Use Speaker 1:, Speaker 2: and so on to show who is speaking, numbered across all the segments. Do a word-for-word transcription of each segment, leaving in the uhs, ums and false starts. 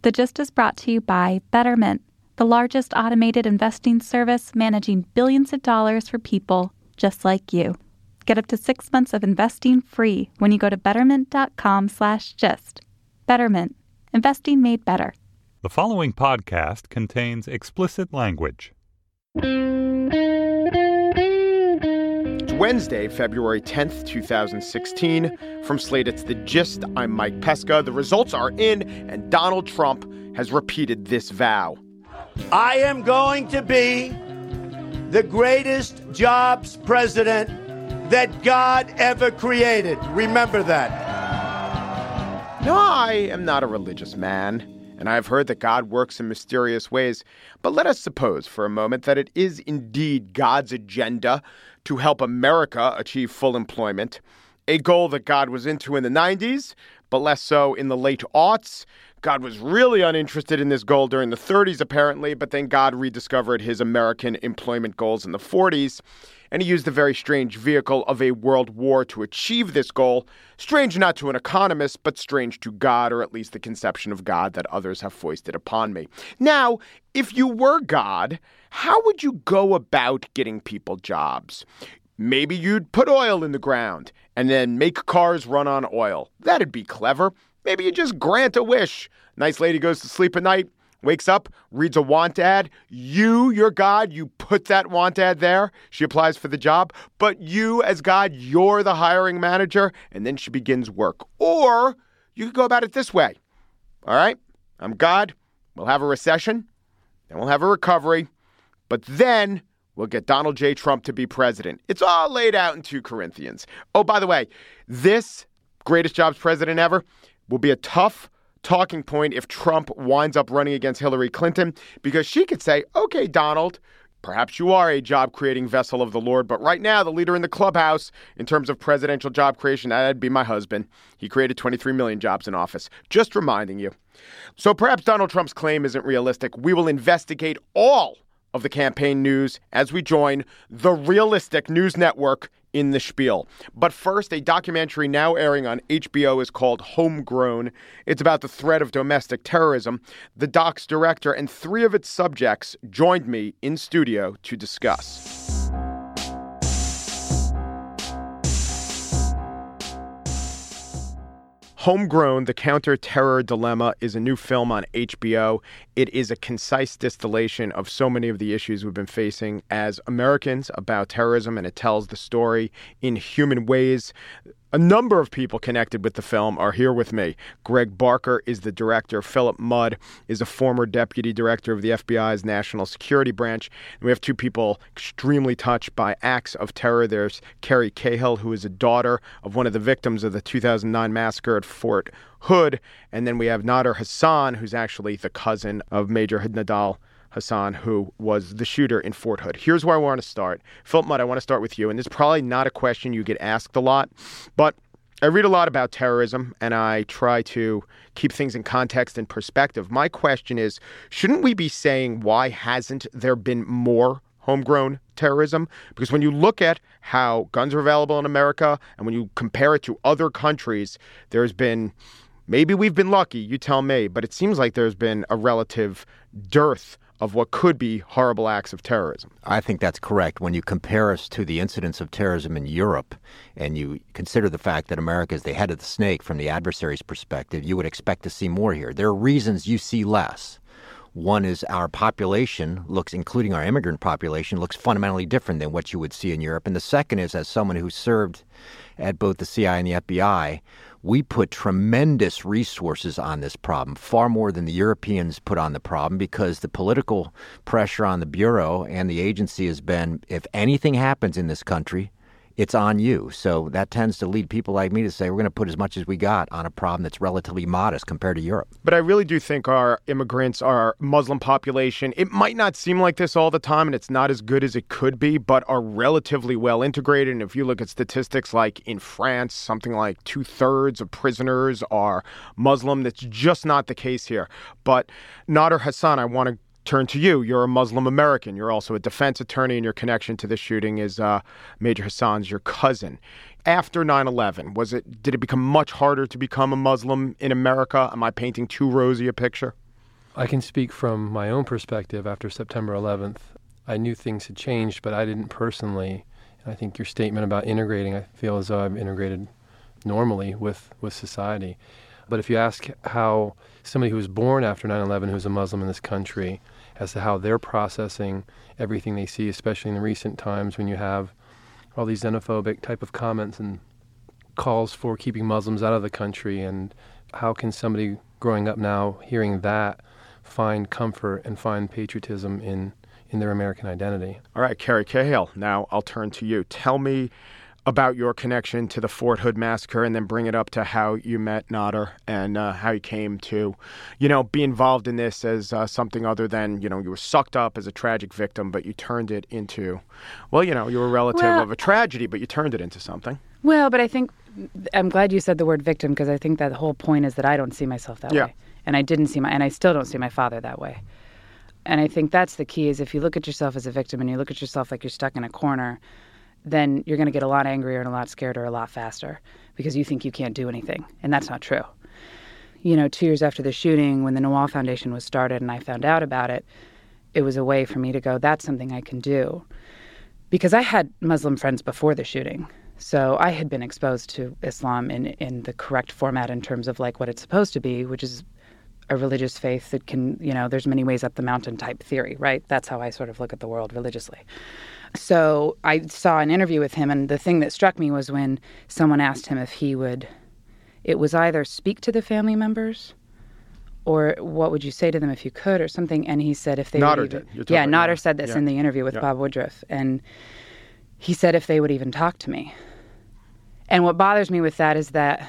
Speaker 1: The Gist is brought to you by Betterment, the largest automated investing service managing billions of dollars for people just like you. Get up to six months of investing free when you go to betterment.com slash gist. Betterment. Investing made better.
Speaker 2: The following podcast contains explicit language.
Speaker 3: It's Wednesday, February tenth, twenty sixteen. From Slate, it's The Gist. I'm Mike Pesca. The results are in, and Donald Trump has repeated this vow.
Speaker 4: I am going to be the greatest jobs president that God ever created. Remember that.
Speaker 3: No, I am not a religious man, and I have heard that God works in mysterious ways. But let us suppose for a moment that it is indeed God's agenda to help America achieve full employment, a goal that God was into in the nineties, but less so in the late aughts. God was really uninterested in this goal during the thirties, apparently, but then God rediscovered his American employment goals in the forties, and he used the very strange vehicle of a world war to achieve this goal. Strange not to an economist, but strange to God, or at least the conception of God that others have foisted upon me. Now, if you were God, how would you go about getting people jobs? Maybe you'd put oil in the ground and then make cars run on oil. That'd be clever. Maybe you just grant a wish. Nice lady goes to sleep at night, wakes up, reads a want ad. You, your God, you put that want ad there. She applies for the job. But you, as God, you're the hiring manager, and then she begins work. Or you could go about it this way. All right, I'm God. We'll have a recession, then we'll have a recovery. But then we'll get Donald J. Trump to be president. It's all laid out in two Corinthians. Oh, by the way, this greatest jobs president ever will be a tough talking point if Trump winds up running against Hillary Clinton, because she could say, okay, Donald, perhaps you are a job-creating vessel of the Lord, but right now the leader in the clubhouse in terms of presidential job creation, that'd be my husband. He created twenty-three million jobs in office. Just reminding you. So perhaps Donald Trump's claim isn't realistic. We will investigate all of the campaign news as we join the Realistic News Network in the spiel. But first, a documentary now airing on H B O is called Homegrown. It's about the threat of domestic terrorism. The doc's director and three of its subjects joined me in studio to discuss. Homegrown, The Counter-Terror Dilemma is a new film on H B O. It is a concise distillation of so many of the issues we've been facing as Americans about terrorism, and it tells the story in human ways. A number of people connected with the film are here with me. Greg Barker is the director. Philip Mudd is a former deputy director of the F B I's National Security Branch. And we have two people extremely touched by acts of terror. There's Carrie Cahill, who is a daughter of one of the victims of the two thousand nine massacre at Fort Hood. And then we have Nader Hassan, who's actually the cousin of Major Nidal Hassan, who was the shooter in Fort Hood. Here's where I want to start. Philip Mudd, I want to start with you. And this is probably not a question you get asked a lot, but I read a lot about terrorism, and I try to keep things in context and perspective. My question is, shouldn't we be saying, why hasn't there been more homegrown terrorism? Because when you look at how guns are available in America, and when you compare it to other countries, there's been, maybe we've been lucky, you tell me, but it seems like there's been a relative dearth of what could be horrible acts of terrorism.
Speaker 5: I think that's correct. When you compare us to the incidents of terrorism in Europe, and you consider the fact that America is the head of the snake from the adversary's perspective, you would expect to see more here. There are reasons you see less. One is our population looks, including our immigrant population, looks fundamentally different than what you would see in Europe. And the second is, as someone who served at both the C I A and the F B I, we put tremendous resources on this problem, far more than the Europeans put on the problem, because the political pressure on the Bureau and the agency has been, if anything happens in this country, it's on you. So that tends to lead people like me to say we're going to put as much as we got on a problem that's relatively modest compared to Europe.
Speaker 3: But I really do think our immigrants, our Muslim population, it might not seem like this all the time, and it's not as good as it could be, but are relatively well integrated. And if you look at statistics like in France, something like two thirds of prisoners are Muslim. That's just not the case here. But Nader Hassan, I want to turn to you. You're a Muslim American. You're also a defense attorney, and your connection to this shooting is uh, Major Hassan's your cousin. After nine eleven, was it? Did it become much harder to become a Muslim in America? Am I painting too rosy a picture?
Speaker 6: I can speak from my own perspective after September eleventh. I knew things had changed, but I didn't personally. And I think your statement about integrating, I feel as though I've integrated normally with, with society. But if you ask how somebody who was born after nine eleven, who's a Muslim in this country, as to how they're processing everything they see, especially in the recent times when you have all these xenophobic type of comments and calls for keeping Muslims out of the country, and how can somebody growing up now hearing that find comfort and find patriotism in, in their American identity?
Speaker 3: All right, Kerry Cahill, now I'll turn to you. Tell me about your connection to the Fort Hood massacre, and then bring it up to how you met Nader and uh, how you came to, you know, be involved in this as uh, something other than, you know, you were sucked up as a tragic victim, but you turned it into, well, you know, you were a relative
Speaker 7: well,
Speaker 3: of a tragedy, but you turned it into something.
Speaker 7: Well, but I think, I'm glad you said the word victim, because I think that the whole point is that I don't see myself that
Speaker 3: yeah.
Speaker 7: way. And I didn't see my, and I still don't see my father that way. And I think that's the key, is if you look at yourself as a victim and you look at yourself like you're stuck in a corner, then you're going to get a lot angrier and a lot scarier a lot faster, because you think you can't do anything. And that's not true. You know, two years after the shooting, when the Nawal Foundation was started and I found out about it, it was a way for me to go, that's something I can do. Because I had Muslim friends before the shooting. So I had been exposed to Islam in, in the correct format in terms of like what it's supposed to be, which is a religious faith that can, you know, there's many ways up the mountain type theory, right? That's how I sort of look at the world religiously. So I saw an interview with him, and the thing that struck me was when someone asked him if he would, it was either speak to the family members or what would you say to them if you could or something, and he said if they
Speaker 3: Nader
Speaker 7: would even,
Speaker 3: did.
Speaker 7: yeah,
Speaker 3: about,
Speaker 7: Nader
Speaker 3: yeah.
Speaker 7: said this
Speaker 3: yeah.
Speaker 7: in the interview with
Speaker 3: yeah.
Speaker 7: Bob Woodruff, and he said if they would even talk to me. And what bothers me with that is that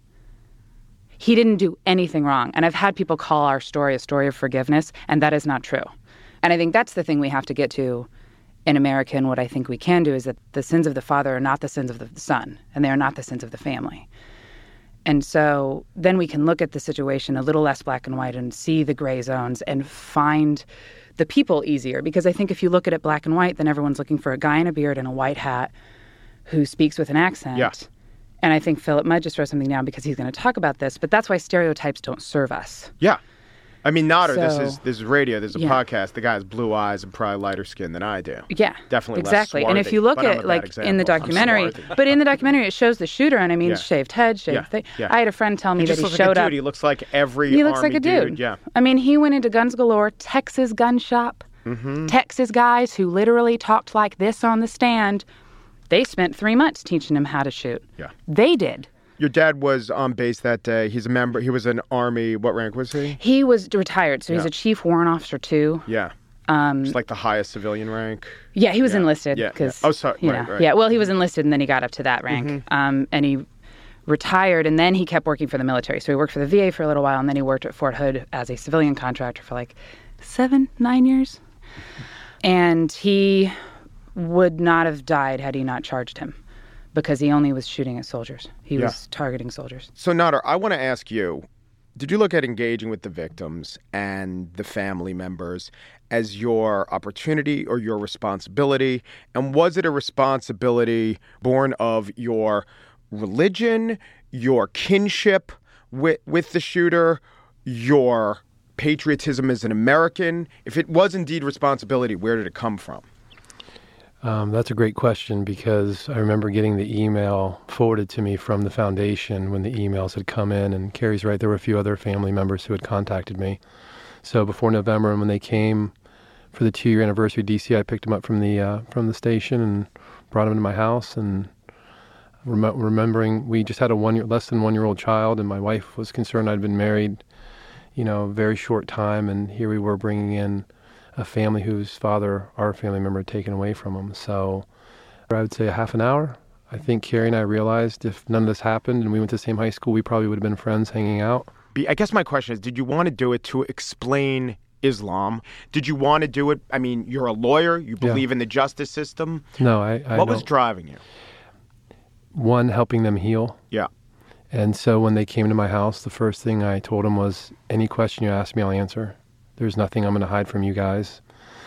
Speaker 7: he didn't do anything wrong. And I've had people call our story a story of forgiveness, and that is not true. And I think that's the thing we have to get to in America, and what I think we can do is that the sins of the father are not the sins of the son, and they are not the sins of the family. And so then we can look at the situation a little less black and white and see the gray zones and find the people easier. Because I think if you look at it black and white, then everyone's looking for a guy in a beard and a white hat who speaks with an accent.
Speaker 3: Yeah.
Speaker 7: And I think Philip might just wrote something down because he's going to talk about this, but that's why stereotypes don't serve us.
Speaker 3: Yeah. I mean, Nader,
Speaker 7: So,
Speaker 3: this is this is radio, this is a
Speaker 7: yeah.
Speaker 3: podcast. The guy has blue eyes and probably lighter skin than I do.
Speaker 7: Yeah,
Speaker 3: Definitely
Speaker 7: exactly.
Speaker 3: less
Speaker 7: And if
Speaker 3: swarthy,
Speaker 7: you look
Speaker 3: but I'm a
Speaker 7: at,
Speaker 3: bad
Speaker 7: like,
Speaker 3: example.
Speaker 7: in the
Speaker 3: I'm
Speaker 7: documentary,
Speaker 3: swarthy.
Speaker 7: but in the documentary it shows the shooter, and I mean,
Speaker 3: Yeah.
Speaker 7: shaved head, shaved
Speaker 3: Yeah.
Speaker 7: thing.
Speaker 3: Yeah.
Speaker 7: I had a friend tell me
Speaker 3: He
Speaker 7: that
Speaker 3: just
Speaker 7: he
Speaker 3: looks
Speaker 7: showed
Speaker 3: like a
Speaker 7: up.
Speaker 3: dude. He looks like every
Speaker 7: He looks like
Speaker 3: army
Speaker 7: a dude.
Speaker 3: dude. Yeah.
Speaker 7: I mean, he went into Guns Galore, Texas gun shop,
Speaker 3: Mm-hmm.
Speaker 7: Texas guys who literally talked like this on the stand. They spent three months teaching him how to shoot.
Speaker 3: Yeah.
Speaker 7: They did.
Speaker 3: Your dad was on base that day. He's a member. He was an Army. What rank was he?
Speaker 7: He was retired, so he's
Speaker 3: Yeah.
Speaker 7: a chief warrant officer too.
Speaker 3: Yeah.
Speaker 7: Um,
Speaker 3: It's like the highest civilian rank.
Speaker 7: Yeah, he was
Speaker 3: Yeah.
Speaker 7: enlisted.
Speaker 3: Yeah,
Speaker 7: Cause,
Speaker 3: yeah. Oh, sorry.
Speaker 7: You
Speaker 3: Right,
Speaker 7: know,
Speaker 3: right.
Speaker 7: Yeah, well, he was enlisted, and then he got up to that rank.
Speaker 3: Mm-hmm.
Speaker 7: Um, and he retired, and then he kept working for the military. So he worked for the V A for a little while, and then he worked at Fort Hood as a civilian contractor for like seven, nine years. And he would not have died had he not charged him, because he only was shooting at soldiers. He
Speaker 3: Yeah.
Speaker 7: was targeting soldiers.
Speaker 3: So, Nader, I want to ask you, did you look at engaging with the victims and the family members as your opportunity or your responsibility? And was it a responsibility born of your religion, your kinship with, with the shooter, your patriotism as an American? If it was indeed responsibility, where did it come from?
Speaker 6: Um, that's a great question, because I remember getting the email forwarded to me from the foundation when the emails had come in, and Kerry's right, there were a few other family members who had contacted me. So before November, and when they came for the two-year anniversary of D C, I picked them up from the uh, from the station and brought them into my house. And rem- remembering we just had a one year, less than one-year-old child, and my wife was concerned. I'd been married, you know, a very short time, and here we were bringing in a family whose father, our family member, had taken away from them. So I would say a half an hour. I think Kerry and I realized if none of this happened and we went to the same high school, we probably would have been friends hanging out.
Speaker 3: I guess my question is, did you want to do it to explain Islam? Did you want to do it? I mean, you're a lawyer. You believe
Speaker 6: Yeah.
Speaker 3: in the justice system.
Speaker 6: No, I, I
Speaker 3: What was
Speaker 6: don't.
Speaker 3: driving you?
Speaker 6: One, helping them heal.
Speaker 3: Yeah.
Speaker 6: And so when they came to my house, the first thing I told them was, any question you ask me, I'll answer. There's nothing I'm going to hide from you guys.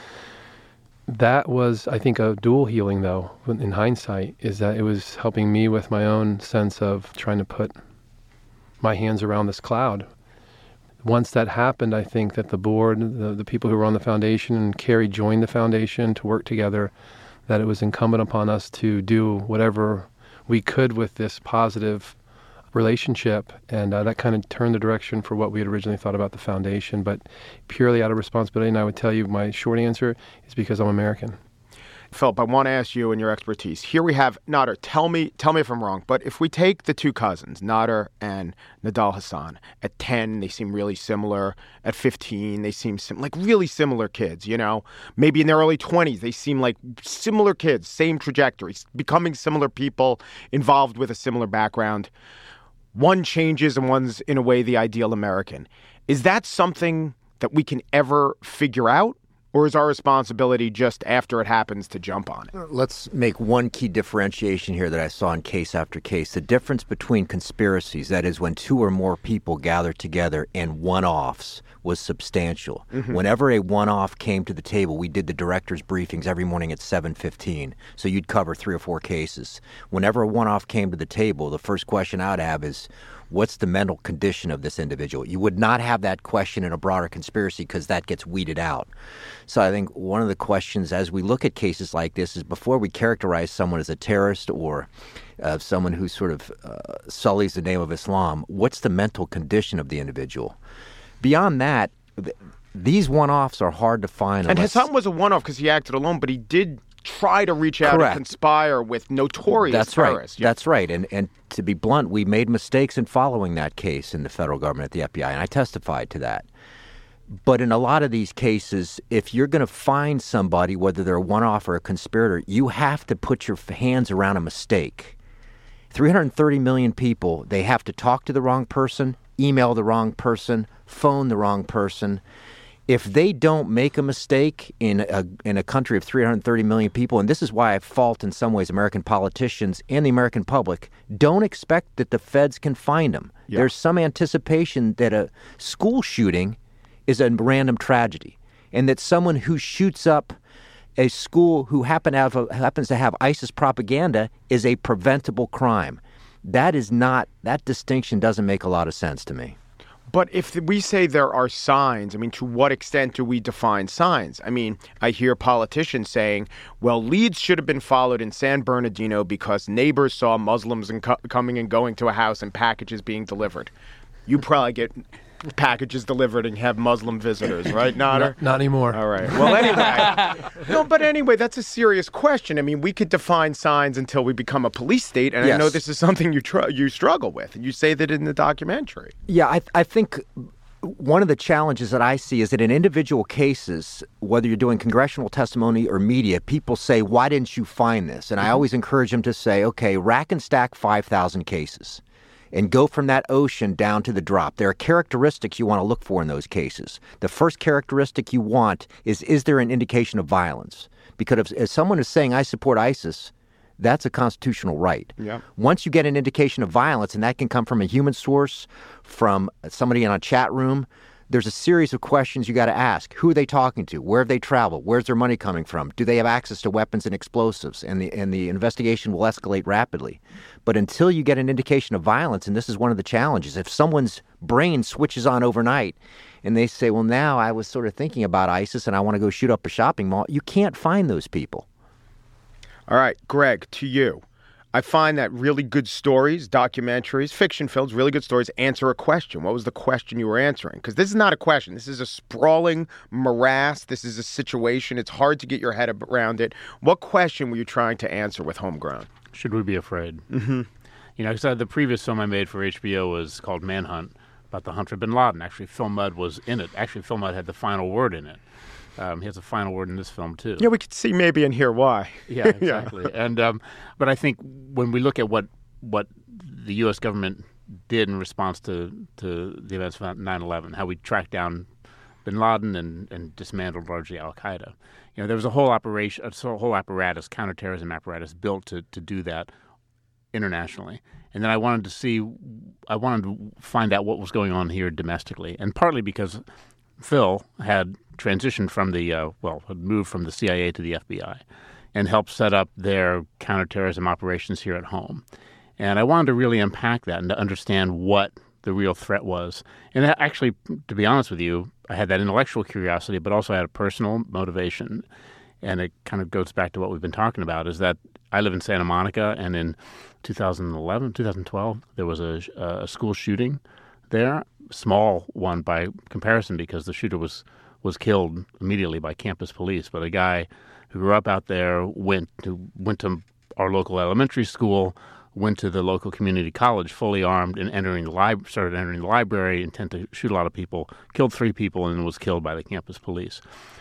Speaker 6: That was, I think, a dual healing, though, in hindsight, is that it was helping me with my own sense of trying to put my hands around this cloud. once that happened, I think that the board, the, the people who were on the foundation, and Kerry joined the foundation to work together, that it was incumbent upon us to do whatever we could with this positive relationship, and uh, that kind of turned the direction for what we had originally thought about the foundation. But purely out of responsibility, and I would tell you my short answer is because I'm American.
Speaker 3: Philip, I want to ask you and your expertise. Here we have Nader. Tell me, tell me if I'm wrong, but if we take the two cousins, Nader and Nidal Hasan, at ten, they seem really similar. At fifteen, they seem sim- like really similar kids, you know? Maybe in their early twenties, they seem like similar kids, same trajectories, becoming similar people, involved with a similar background. One changes and one's, in a way, the ideal American. Is that something that we can ever figure out? Or is our responsibility just after it happens to jump on it?
Speaker 5: Let's make one key differentiation here that I saw in case after case. The difference between conspiracies, that is when two or more people gather together, and one-offs was substantial. Mm-hmm. Whenever a one-off came to the table, we did the director's briefings every morning at seven fifteen. So you'd cover three or four cases. Whenever a one-off came to the table, the first question I'd have is, what's the mental condition of this individual? You would not have that question in a broader conspiracy because that gets weeded out. So I think one of the questions as we look at cases like this is before we characterize someone as a terrorist or uh, someone who sort of uh, sullies the name of Islam, what's the mental condition of the individual? Beyond that, th- these one-offs are hard to find.
Speaker 3: And
Speaker 5: unless...
Speaker 3: Hassan was a one-off because he acted alone, but he did try to reach out
Speaker 5: Correct.
Speaker 3: and conspire with notorious
Speaker 5: That's
Speaker 3: terrorists.
Speaker 5: Right. Yeah. That's right. And and to be blunt, we made mistakes in following that case in the federal government at the F B I, and I testified to that. But in a lot of these cases, if you're going to find somebody, whether they're a one-off or a conspirator, you have to put your hands around a mistake. three hundred thirty million people, they have to talk to the wrong person, email the wrong person, phone the wrong person. If they don't make a mistake in a in a country of three hundred thirty million people, and this is why I fault in some ways American politicians and the American public, don't expect that the feds can find them. Yeah. There's some anticipation that a school shooting is a random tragedy, and that someone who shoots up a school who happen to have a, happens to have ISIS propaganda is a preventable crime. That is not, that distinction doesn't make a lot of sense to me.
Speaker 3: But if we say there are signs, I mean, to what extent do we define signs? I mean, I hear politicians saying, well, leads should have been followed in San Bernardino because neighbors saw Muslims and co- coming and going to a house and packages being delivered. You probably get packages delivered and have Muslim visitors, right, Nader?
Speaker 6: Not, not anymore.
Speaker 3: All right. Well, anyway. no, but anyway, that's a serious question. I mean, we could define signs until we become a police state, and yes. I know this is something you tr- you struggle with, and you say that in the documentary.
Speaker 5: Yeah, I, I think one of the challenges that I see is that in individual cases, whether you're doing congressional testimony or media, people say, why didn't you find this? And mm-hmm. I always encourage them to say, okay, rack and stack five thousand cases. And go from that ocean down to the drop. There are characteristics you want to look for in those cases. The first characteristic you want is, is there an indication of violence? Because if, if someone is saying, I support ISIS, that's a constitutional right.
Speaker 3: Yeah.
Speaker 5: Once you get an indication of violence, and that can come from a human source, from somebody in a chat room, there's a series of questions you got to ask. Who are they talking to? Where have they traveled? Where's their money coming from? Do they have access to weapons and explosives? And the and the investigation will escalate rapidly. But until you get an indication of violence, and this is one of the challenges, if someone's brain switches on overnight and they say, well, now I was sort of thinking about ISIS and I want to go shoot up a shopping mall, you can't find those people.
Speaker 3: All right, Greg, to you. I find that really good stories, documentaries, fiction films, really good stories answer a question. What was the question you were answering? Because this is not a question. This is a sprawling morass. This is a situation. It's hard to get your head around it. What question were you trying to answer with Homegrown?
Speaker 8: Should we be afraid?
Speaker 3: Mm-hmm.
Speaker 8: You know, because the previous film I made for H B O was called Manhunt, about the hunt for bin Laden. Actually, Phil Mudd was in it. Actually, Phil Mudd had the final word in it. Um, he has a final word in this film, too.
Speaker 3: Yeah, we could see maybe and hear why.
Speaker 8: Yeah, exactly. yeah. And um, But I think when we look at what what the U S government did in response to, to the events of nine eleven, how we tracked down bin Laden and, and dismantled largely al-Qaeda, you know, there was a whole operation, a whole apparatus, counterterrorism apparatus built to, to do that internationally. And then I wanted to see, I wanted to find out what was going on here domestically, and partly because Phil had transitioned from the, uh, well, had moved from the C I A to the F B I and helped set up their counterterrorism operations here at home. And I wanted to really unpack that and to understand what the real threat was. And that actually, to be honest with you, I had that intellectual curiosity, but also I had a personal motivation. And it kind of goes back to what we've been talking about, is that I live in Santa Monica, and in two thousand eleven, two thousand twelve, there was a, a school shooting there, small one by comparison because the shooter was, was killed immediately by campus police. But a guy who grew up out there went to went to our local elementary school, went to the local community college fully armed, and entering the lib- started entering the library, intent to shoot a lot of people, killed three people, and was killed by the campus police.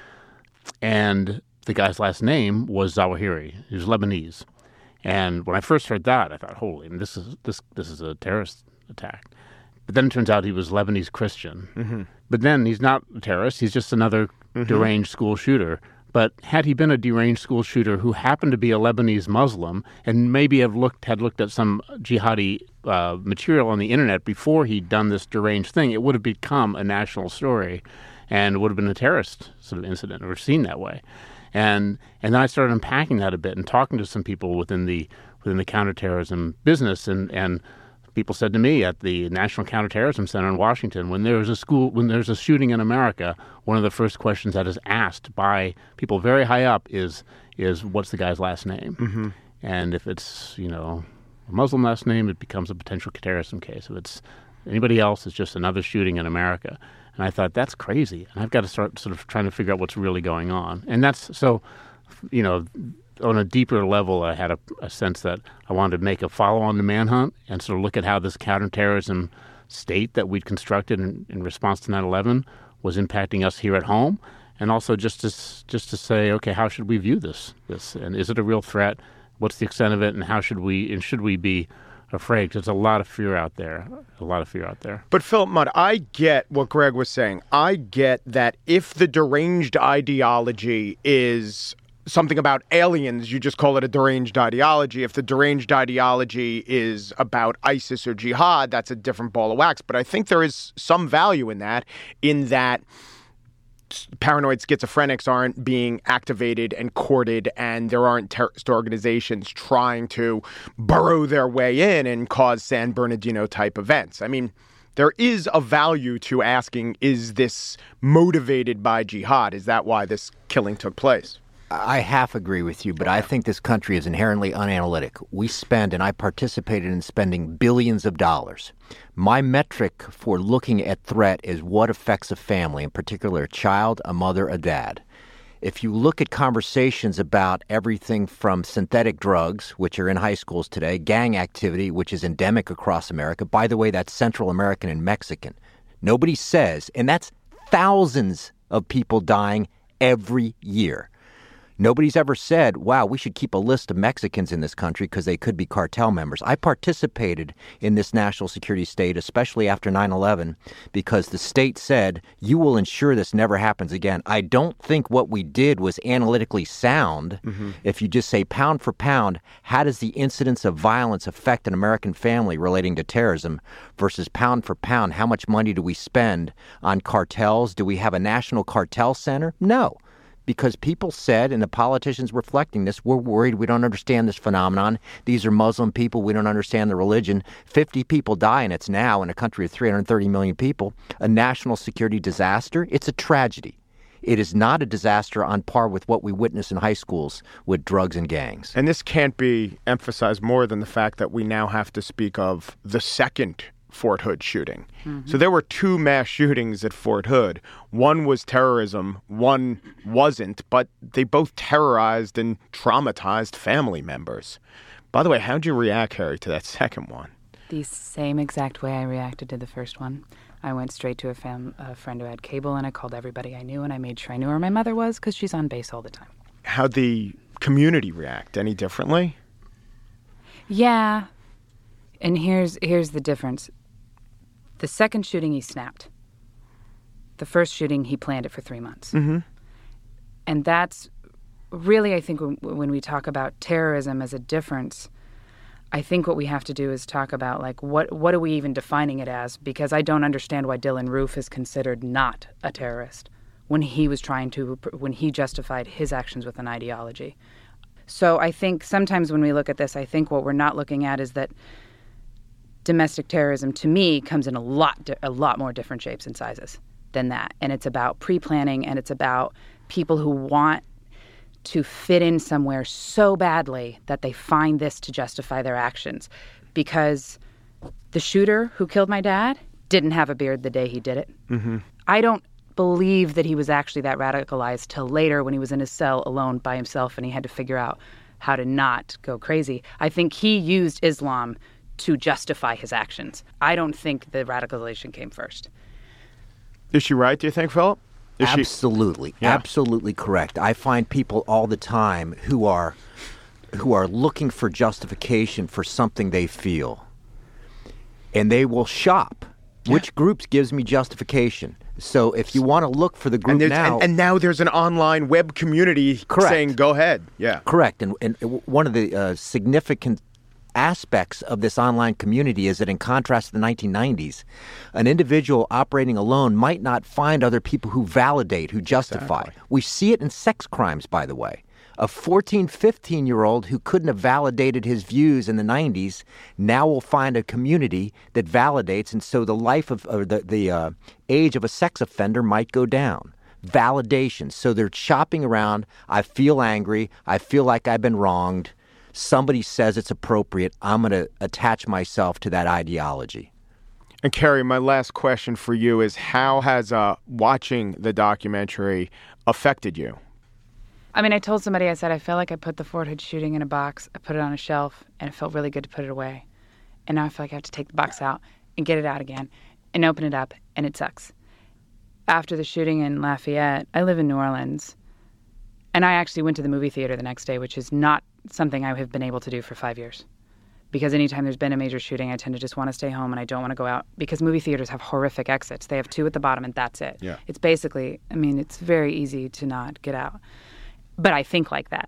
Speaker 8: And the guy's last name was Zawahiri. He was Lebanese. And when I first heard that, I thought, holy, this is this this is a terrorist attack. But then it turns out he was Lebanese Christian. Mm-hmm. But then he's not a terrorist. He's just another mm-hmm. deranged school shooter. But had he been a deranged school shooter who happened to be a Lebanese Muslim and maybe have looked had looked at some jihadi uh, material on the internet before he'd done this deranged thing, it would have become a national story and would have been a terrorist sort of incident or seen that way. And and then I started unpacking that a bit and talking to some people within the within the counterterrorism business, and, and people said to me at the National Counterterrorism Center in Washington, when there's a school when there's a shooting in America, one of the first questions that is asked by people very high up is is what's the guy's last name? Mm-hmm. And if it's, you know, a Muslim last name, it becomes a potential terrorism case. If it's anybody else, it's just another shooting in America. And I thought, that's crazy. And I've got to start sort of trying to figure out what's really going on. And that's so, you know, on a deeper level, I had a, a sense that I wanted to make a follow-on to Manhunt and sort of look at how this counterterrorism state that we'd constructed in, in response to nine eleven was impacting us here at home. And also just to, just to say, okay, how should we view this? This and is it a real threat? What's the extent of it? And how should we, and should we be afraid? There's a lot of fear out there, a lot of fear out there.
Speaker 3: But Philip Mudd, I get what Greg was saying. I get that if the deranged ideology is something about aliens, you just call it a deranged ideology. If the deranged ideology is about ISIS or jihad, that's a different ball of wax. But I think there is some value in that, in that paranoid schizophrenics aren't being activated and courted, and there aren't terrorist organizations trying to burrow their way in and cause San Bernardino-type events. I mean, there is a value to asking, is this motivated by jihad? Is that why this killing took place?
Speaker 5: I half agree with you, but I think this country is inherently unanalytic. We spend, and I participated in spending billions of dollars. My metric for looking at threat is what affects a family, in particular a child, a mother, a dad. If you look at conversations about everything from synthetic drugs, which are in high schools today, gang activity, which is endemic across America. By the way, that's Central American and Mexican. Nobody says, and that's thousands of people dying every year. Nobody's ever said, wow, we should keep a list of Mexicans in this country because they could be cartel members. I participated in this national security state, especially after nine eleven, because the state said, you will ensure this never happens again. I don't think what we did was analytically sound. Mm-hmm. If you just say pound for pound, how does the incidence of violence affect an American family relating to terrorism versus pound for pound, how much money do we spend on cartels? Do we have a national cartel center? No. Because people said, and the politicians reflecting this, we're worried we don't understand this phenomenon. These are Muslim people. We don't understand the religion. fifty people die, and it's now in a country of three hundred thirty million people, a national security disaster. It's a tragedy. It is not a disaster on par with what we witness in high schools with drugs and gangs.
Speaker 3: And this can't be emphasized more than the fact that we now have to speak of the second Fort Hood shooting. Mm-hmm. So there were two mass shootings at Fort Hood. One was terrorism, one wasn't, but they both terrorized and traumatized family members. By the way, how'd you react, Harry, to that second one?
Speaker 7: The same exact way I reacted to the first one. I went straight to a, fam- a friend who had cable, and I called everybody I knew, and I made sure I knew where my mother was because she's on base all the time.
Speaker 3: How'd the community react? Any differently?
Speaker 7: Yeah. And here's here's the difference. The second shooting, he snapped. The first shooting, he planned it for three months. Mm-hmm. And that's really, I think, when, when we talk about terrorism as a difference, I think what we have to do is talk about, like, what, what are we even defining it as? Because I don't understand why Dylann Roof is considered not a terrorist when he was trying to, when he justified his actions with an ideology. So I think sometimes when we look at this, I think what we're not looking at is that domestic terrorism, to me, comes in a lot, di- a lot more different shapes and sizes than that. And it's about pre-planning, and it's about people who want to fit in somewhere so badly that they find this to justify their actions. Because the shooter who killed my dad didn't have a beard the day he did it.
Speaker 3: Mm-hmm.
Speaker 7: I don't believe that he was actually that radicalized till later when he was in his cell alone by himself and he had to figure out how to not go crazy. I think he used Islam to justify his actions. I don't think the radicalization came first.
Speaker 3: Is she right, do you think, Philip? Is
Speaker 5: absolutely.
Speaker 3: She... Yeah.
Speaker 5: Absolutely correct. I find people all the time who are who are looking for justification for something they feel. And they will shop. Yeah. Which groups gives me justification? So if you want to look for the group
Speaker 3: and
Speaker 5: now...
Speaker 3: And, and now there's an online web community
Speaker 5: correct.
Speaker 3: saying, go ahead. Yeah.
Speaker 5: Correct. And, and one of the uh, significant aspects of this online community is that, in contrast to the nineteen nineties, an individual operating alone might not find other people who validate, who justify. Exactly. We see it in sex crimes, by the way. A fourteen, fifteen-year-old who couldn't have validated his views in the nineties now will find a community that validates, and so the life of, or the, the uh, age of a sex offender might go down. Validation. So they're shopping around. I feel angry. I feel like I've been wronged. Somebody says it's appropriate. I'm going to attach myself to that ideology.
Speaker 3: And Carrie, my last question for you is, how has uh, watching the documentary affected you?
Speaker 7: I mean, I told somebody, I said, I feel like I put the Fort Hood shooting in a box, I put it on a shelf, and it felt really good to put it away. And now I feel like I have to take the box out and get it out again and open it up, and it sucks. After the shooting in Lafayette, I live in New Orleans, and I actually went to the movie theater the next day, which is not something I have been able to do for five years. Because anytime there's been a major shooting, I tend to just want to stay home and I don't want to go out. Because movie theaters have horrific exits. They have two at the bottom and that's it.
Speaker 3: Yeah.
Speaker 7: It's basically, I mean, it's very easy to not get out. But I think like that.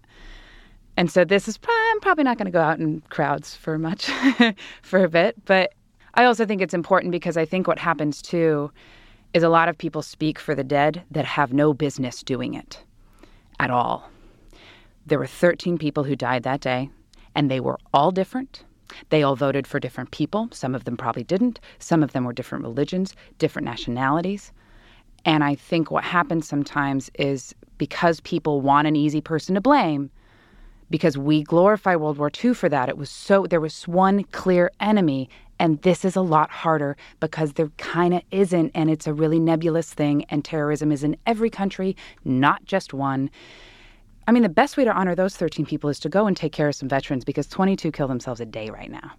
Speaker 7: And so this is, I'm probably not going to go out in crowds for much, for a bit. But I also think it's important because I think what happens too is a lot of people speak for the dead that have no business doing it at all. There were thirteen people who died that day, and they were all different. They all voted for different people. Some of them probably didn't. Some of them were different religions, different nationalities. And I think what happens sometimes is because people want an easy person to blame, because we glorify World War Two for that, it was so there was one clear enemy, and this is a lot harder because there kind of isn't, and it's a really nebulous thing, and terrorism is in every country, not just one. I mean, the best way to honor those thirteen people is to go and take care of some veterans because twenty-two kill themselves a day right now.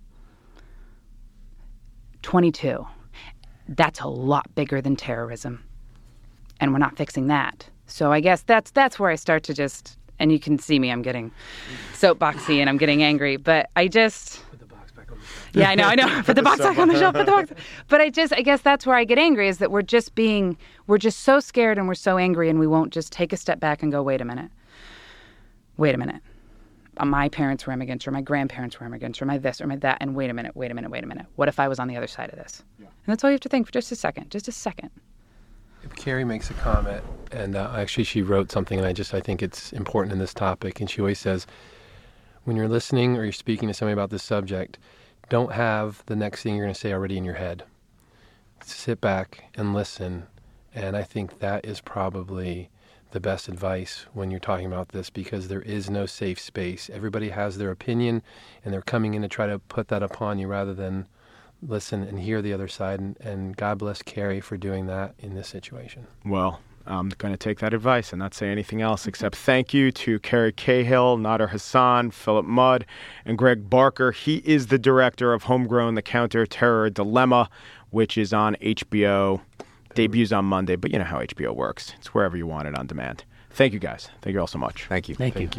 Speaker 7: twenty-two. That's a lot bigger than terrorism. And we're not fixing that. So I guess that's that's where I start to just, and you can see me, I'm getting soapboxy and I'm getting angry, but I just...
Speaker 6: Put the box back on the shelf.
Speaker 7: Yeah, I know, I know. Put the box back on the shelf, put the box. But I just, I guess that's where I get angry is that we're just being, we're just so scared and we're so angry and we won't just take a step back and go, wait a minute. Wait a minute. My parents were immigrants or my grandparents were immigrants or my this or my that. And wait a minute, wait a minute, wait a minute. What if I was on the other side of this? Yeah. And that's all you have to think for just a second, just a second.
Speaker 6: Carrie makes a comment, and uh, actually she wrote something, and I just I think it's important in this topic. And she always says, when you're listening or you're speaking to somebody about this subject, don't have the next thing you're going to say already in your head. Sit back and listen. And I think that is probably the best advice when you're talking about this, because there is no safe space. Everybody has their opinion, and they're coming in to try to put that upon you rather than listen and hear the other side. And, and God bless Carrie for doing that in this situation.
Speaker 3: Well, I'm going to take that advice and not say anything else except thank you to Carrie Cahill, Nader Hassan, Philip Mudd, and Greg Barker. He is the director of Homegrown, The Counter-Terror Dilemma, which is on H B O. Debuts on Monday, but you know how H B O works. It's wherever you want it on demand. Thank you, guys. Thank you all so much.
Speaker 5: Thank you.
Speaker 8: Thank,
Speaker 6: Thank
Speaker 8: you.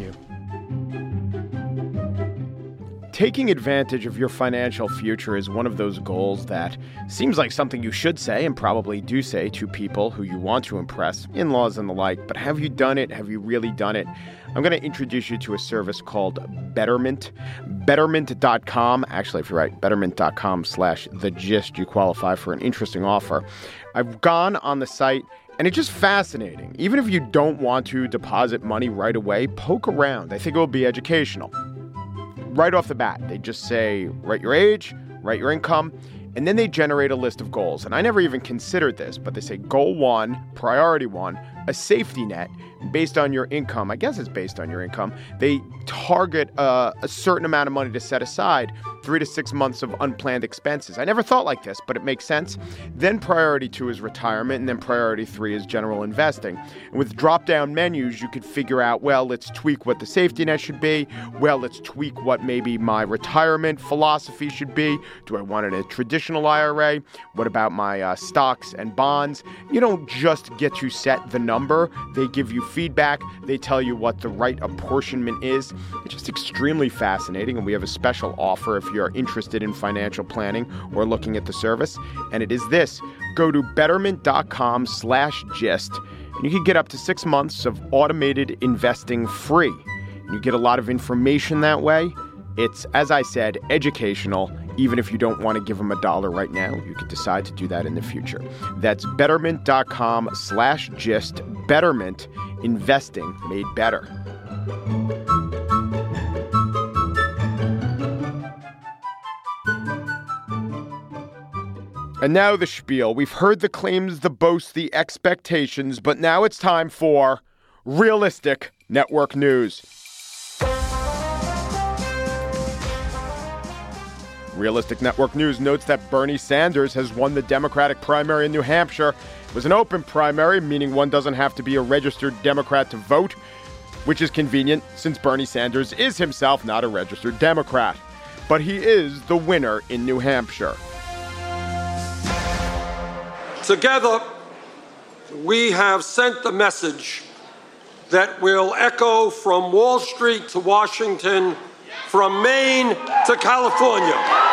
Speaker 6: you.
Speaker 3: Taking advantage of your financial future is one of those goals that seems like something you should say and probably do say to people who you want to impress, in-laws and the like. But have you done it? Have you really done it? I'm going to introduce you to a service called Betterment. Betterment dot com. Actually, if you're right, betterment dot com slash the gist. You qualify for an interesting offer. I've gone on the site, and it's just fascinating. Even if you don't want to deposit money right away, poke around. I think it will be educational. Right off the bat, they just say, write your age, write your income, and then they generate a list of goals. And I never even considered this, but they say goal one, priority one, a safety net based on your income. I guess it's based on your income. They target uh, a certain amount of money to set aside, three to six months of unplanned expenses. I never thought like this, but it makes sense. Then priority two is retirement, and then priority three is general investing. And with drop-down menus, you could figure out, well, let's tweak what the safety net should be. Well, let's tweak what maybe my retirement philosophy should be. Do I want it in a traditional I R A? What about my uh, stocks and bonds? You don't just get to set the number. They give you feedback. They tell you what the right apportionment is. It's just extremely fascinating, and we have a special offer if you're interested in financial planning or looking at the service, and it is this. Go to betterment.com slash gist, and you can get up to six months of automated investing free. And you get a lot of information that way. It's, as I said, educational. Even if you don't want to give them a dollar right now, you could decide to do that in the future. That's betterment.com slash gist. Betterment, investing made better. And now the spiel. We've heard the claims, the boasts, the expectations, but now it's time for Realistic Network News. Realistic Network News notes that Bernie Sanders has won the Democratic primary in New Hampshire. It was an open primary, meaning one doesn't have to be a registered Democrat to vote, which is convenient since Bernie Sanders is himself not a registered Democrat. But he is the winner in New Hampshire.
Speaker 9: Together, we have sent the message that will echo from Wall Street to Washington, from Maine to California.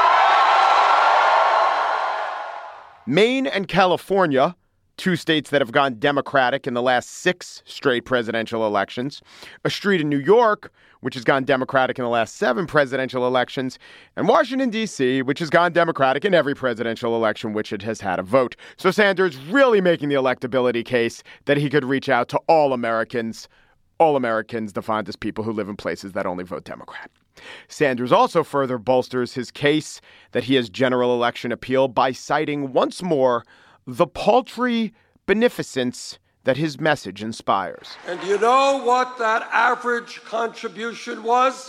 Speaker 3: Maine and California, two states that have gone Democratic in the last six straight presidential elections. A street in New York, which has gone Democratic in the last seven presidential elections. And Washington, D C, which has gone Democratic in every presidential election which it has had a vote. So Sanders really making the electability case that he could reach out to all Americans, all Americans defined as people who live in places that only vote Democrat. Sanders also further bolsters his case that he has general election appeal by citing once more the paltry beneficence that his message inspires.
Speaker 9: And do you know what that average contribution was?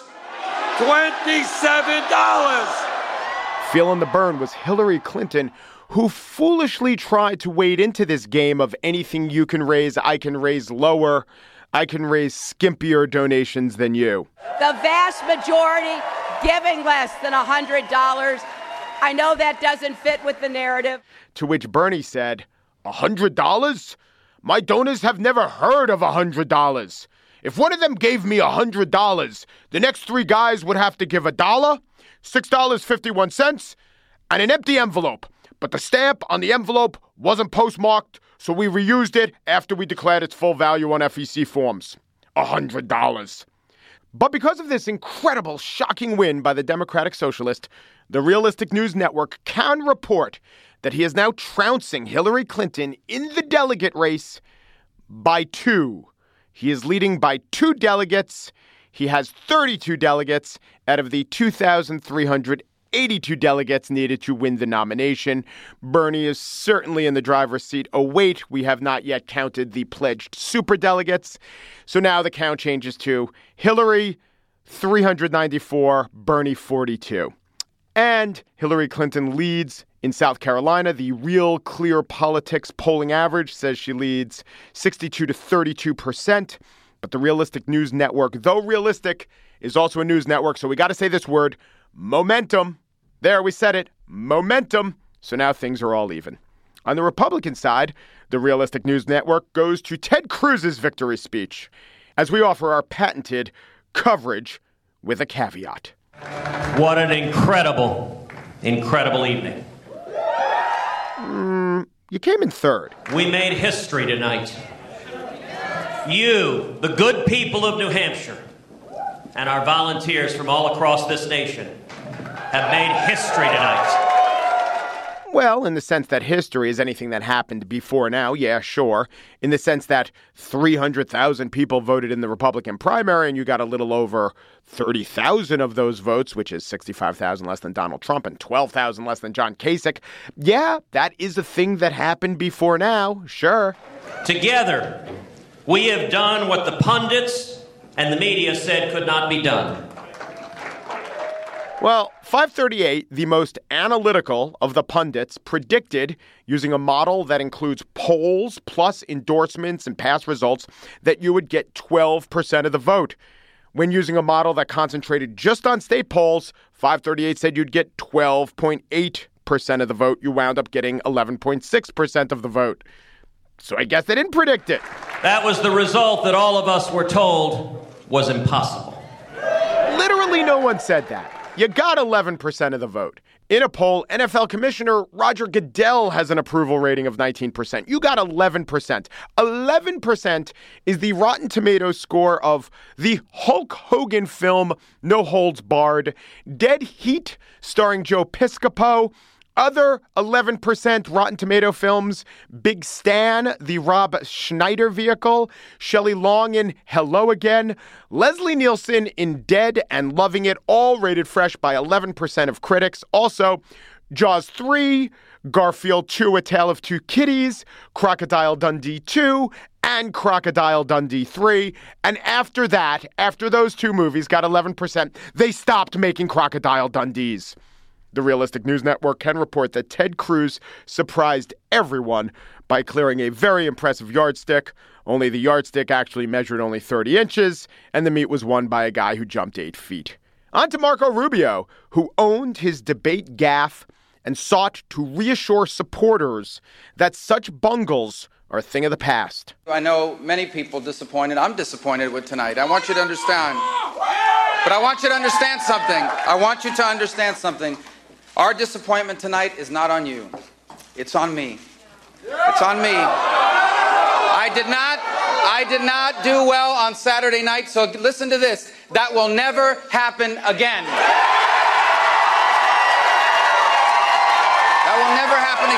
Speaker 9: twenty-seven dollars.
Speaker 3: Feeling the burn was Hillary Clinton, who foolishly tried to wade into this game of anything you can raise, I can raise lower. I can raise skimpier donations than you.
Speaker 10: The vast majority giving less than one hundred dollars. I know that doesn't fit with the narrative.
Speaker 3: To which Bernie said, one hundred dollars? My donors have never heard of one hundred dollars. If one of them gave me one hundred dollars, the next three guys would have to give a dollar, six dollars and fifty-one cents, and an empty envelope. But the stamp on the envelope wasn't postmarked, so we reused it after we declared its full value on F E C forms. one hundred dollars. But because of this incredible, shocking win by the Democratic Socialist, the Realistic News Network can report that he is now trouncing Hillary Clinton in the delegate race by two. He is leading by two delegates. He has thirty-two delegates out of the two thousand three hundred eighty-two delegates needed to win the nomination. Bernie is certainly in the driver's seat. Oh, wait, we have not yet counted the pledged superdelegates. So now the count changes to Hillary, three hundred ninety-four, Bernie, forty-two. And Hillary Clinton leads in South Carolina. The Real Clear Politics polling average says she leads sixty-two to thirty-two percent. But the Realistic News Network, though realistic, is also a news network. So we got to say this word, momentum. There, we said it. Momentum. So now things are all even. On the Republican side, the Realistic News Network goes to Ted Cruz's victory speech as we offer our patented coverage with a caveat.
Speaker 11: What an incredible, incredible evening.
Speaker 3: Mm, you came in third.
Speaker 11: We made history tonight. You, the good people of New Hampshire, and our volunteers from all across this nation have made history tonight.
Speaker 3: Well, in the sense that history is anything that happened before now, yeah, sure. In the sense that three hundred thousand people voted in the Republican primary and you got a little over thirty thousand of those votes, which is sixty-five thousand less than Donald Trump and twelve thousand less than John Kasich. Yeah, that is a thing that happened before now, sure.
Speaker 11: Together, we have done what the pundits and the media said could not be done.
Speaker 3: Well, five thirty-eight, the most analytical of the pundits, predicted, using a model that includes polls plus endorsements and past results, that you would get twelve percent of the vote. When using a model that concentrated just on state polls, five thirty-eight said you'd get twelve point eight percent of the vote. You wound up getting eleven point six percent of the vote. So I guess they didn't predict it.
Speaker 11: That was the result that all of us were told was impossible.
Speaker 3: Literally no one said that. You got eleven percent of the vote. In a poll, N F L Commissioner Roger Goodell has an approval rating of nineteen percent. You got eleven percent. eleven percent is the Rotten Tomatoes score of the Hulk Hogan film No Holds Barred, Dead Heat starring Joe Piscopo, other eleven percent Rotten Tomato films, Big Stan, the Rob Schneider vehicle, Shelley Long in Hello Again, Leslie Nielsen in Dead and Loving It, all rated fresh by eleven percent of critics. Also, Jaws three, Garfield two, A Tale of Two Kitties, Crocodile Dundee two, and Crocodile Dundee three. And after that, after those two movies got eleven percent, they stopped making Crocodile Dundees. The Realistic News Network can report that Ted Cruz surprised everyone by clearing a very impressive yardstick. Only the yardstick actually measured only thirty inches, and the meet was won by a guy who jumped eight feet. On to Marco Rubio, who owned his debate gaffe and sought to reassure supporters that such bungles are a thing of the past.
Speaker 12: I know many people disappointed. I'm disappointed with tonight. I want you to understand. But I want you to understand something. I want you to understand something. Our disappointment tonight is not on you. It's on me. It's on me. I did not, I did not do well on Saturday night, so listen to this. That will never happen again. That will never happen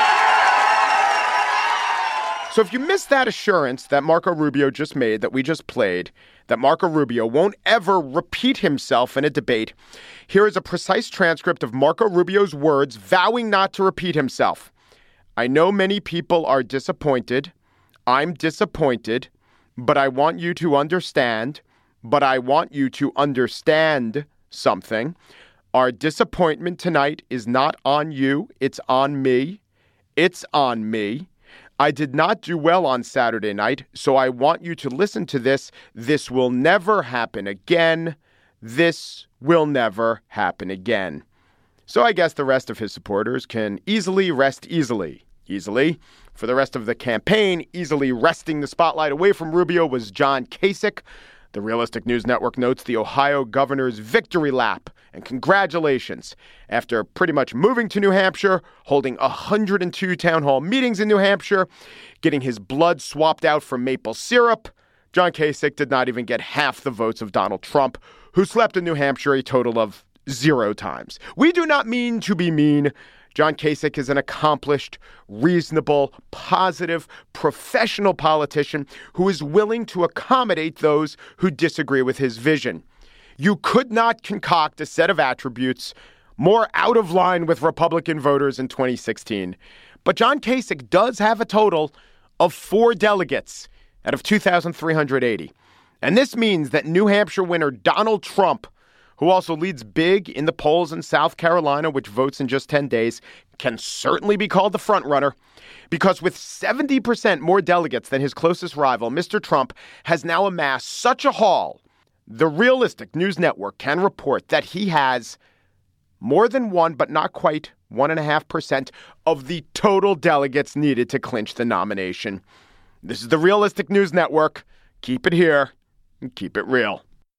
Speaker 12: again.
Speaker 3: So if you missed that assurance that Marco Rubio just made, that we just played, that Marco Rubio won't ever repeat himself in a debate, here is a precise transcript of Marco Rubio's words vowing not to repeat himself. I know many people are disappointed. I'm disappointed, but I want you to understand, but I want you to understand something. Our disappointment tonight is not on you. It's on me. It's on me. I did not do well on Saturday night, so I want you to listen to this. This will never happen again. This will never happen again. So I guess the rest of his supporters can easily rest easily. Easily. For the rest of the campaign, easily wresting the spotlight away from Rubio was John Kasich. The Realistic News Network notes the Ohio governor's victory lap. And congratulations. After pretty much moving to New Hampshire, holding one hundred two town hall meetings in New Hampshire, getting his blood swapped out for maple syrup, John Kasich did not even get half the votes of Donald Trump, who slept in New Hampshire a total of zero times. We do not mean to be mean. John Kasich is an accomplished, reasonable, positive, professional politician who is willing to accommodate those who disagree with his vision. You could not concoct a set of attributes more out of line with Republican voters in twenty sixteen. But John Kasich does have a total of four delegates out of two thousand three hundred eighty. And this means that New Hampshire winner Donald Trump, who also leads big in the polls in South Carolina, which votes in just ten days, can certainly be called the frontrunner, because with seventy percent more delegates than his closest rival, Mister Trump has now amassed such a haul. The Realistic News Network can report that he has more than one, but not quite one and a half percent of the total delegates needed to clinch the nomination. This is the Realistic News Network. Keep it here and keep it real.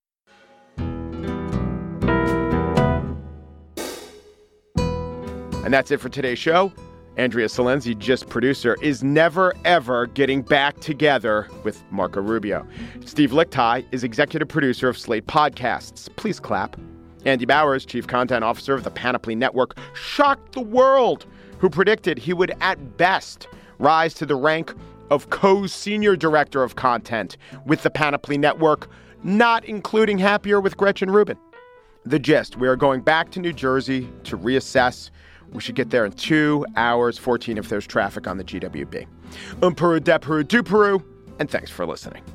Speaker 3: And that's it for today's show. Andrea Salenzi, just producer, is never, ever getting back together with Marco Rubio. Steve Lickteig is executive producer of Slate Podcasts. Please clap. Andy Bowers, chief content officer of the Panoply Network, shocked the world who predicted he would at best rise to the rank of co-senior director of content with the Panoply Network, not including Happier with Gretchen Rubin. The gist, we are going back to New Jersey to reassess. We should get there in two hours, fourteen if there's traffic on the G W B. Um Peru, de Peru, du Peru, and thanks for listening.